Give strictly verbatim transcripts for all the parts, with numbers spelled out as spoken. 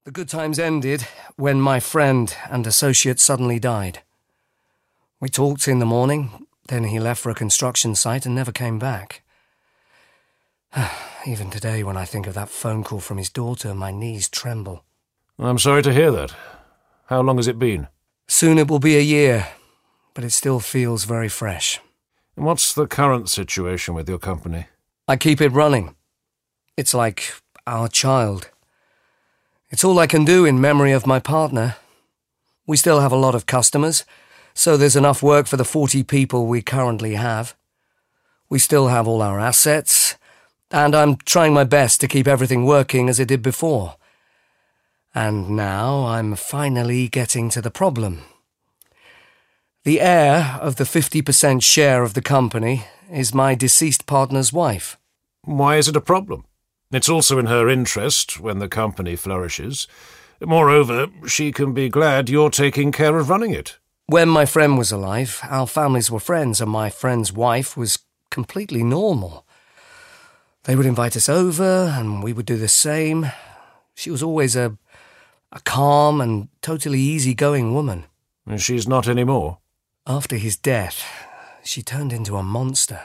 The good times ended when my friend and associate suddenly died. We talked in the morning, then he left for a construction site and never came back. Even today, when I think of that phone call from his daughter, my knees tremble. I'm sorry to hear that. How long has it been? Soon it will be a year, but it still feels very fresh. And what's the current situation with your company? I keep it running. It's like our child. It's all I can do in memory of my partner. We still have a lot of customers, so there's enough work for the forty people we currently have. We still have all our assets, and I'm trying my best to keep everything working as it did before. And now I'm finally getting to the problem. The heir of the fifty percent share of the company is my deceased partner's wife. Why is it a problem? It's also in her interest when the company flourishes. Moreover, she can be glad you're taking care of running it. When my friend was alive, our families were friends, and my friend's wife was completely normal. They would invite us over, and we would do the same. She was always a, a calm and totally easygoing woman. And she's not anymore? After his death, she turned into a monster.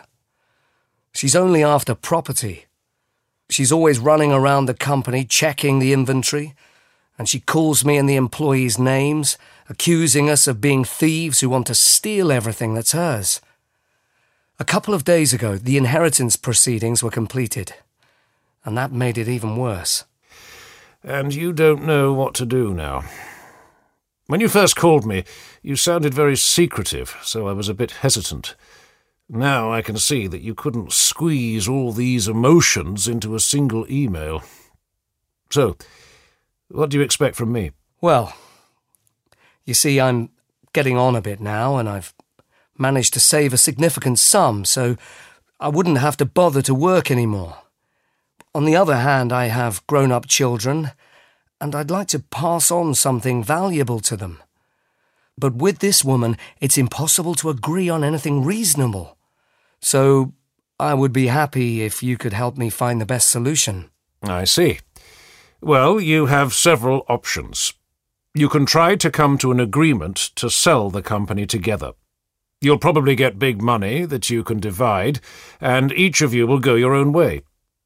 She's only after property. She's always running around the company, checking the inventory, and she calls me and the employees names, accusing us of being thieves who want to steal everything that's hers. A couple of days ago, the inheritance proceedings were completed, and that made it even worse. And you don't know what to do now. When you first called me, you sounded very secretive, so I was a bit hesitant. Now I can see that you couldn't squeeze all these emotions into a single email. So, what do you expect from me? Well, you see, I'm getting on a bit now, and I've managed to save a significant sum, so I wouldn't have to bother to work anymore. On the other hand, I have grown-up children, and I'd like to pass on something valuable to them. But with this woman, it's impossible to agree on anything reasonable. So I would be happy if you could help me find the best solution. I see. Well, you have several options. You can try to come to an agreement to sell the company together. You'll probably get big money that you can divide, and each of you will go your own way.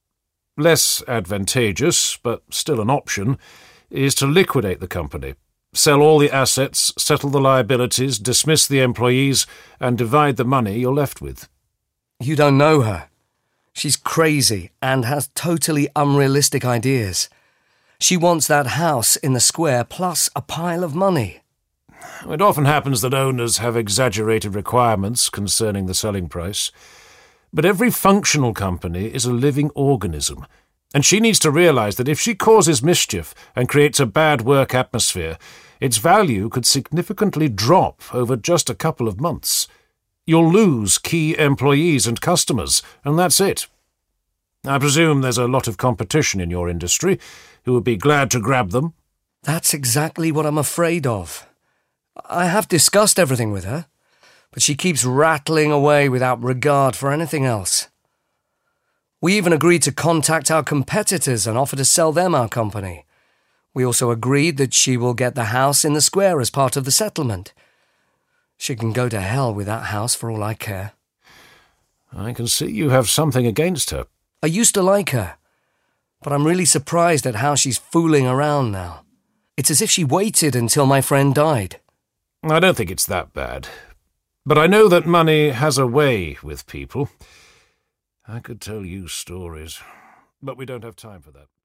Less advantageous, but still an option, is to liquidate the company. Sell all the assets, settle the liabilities, dismiss the employees, and divide the money you're left with. You don't know her. She's crazy and has totally unrealistic ideas. She wants that house in the square plus a pile of money. It often happens that owners have exaggerated requirements concerning the selling price. But every functional company is a living organism, and she needs to realize that if she causes mischief and creates a bad work atmosphere, its value could significantly drop over just a couple of months. You'll lose key employees and customers, and that's it. I presume there's a lot of competition in your industry who would be glad to grab them. That's exactly what I'm afraid of. I have discussed everything with her, but she keeps rattling away without regard for anything else. We even agreed to contact our competitors and offer to sell them our company. We also agreed that she will get the house in the square as part of the settlement. She can go to hell with that house for all I care. I can see you have something against her. I used to like her, but I'm really surprised at how she's fooling around now. It's as if she waited until my friend died. I don't think it's that bad. But I know that money has a way with people. I could tell you stories, but we don't have time for that.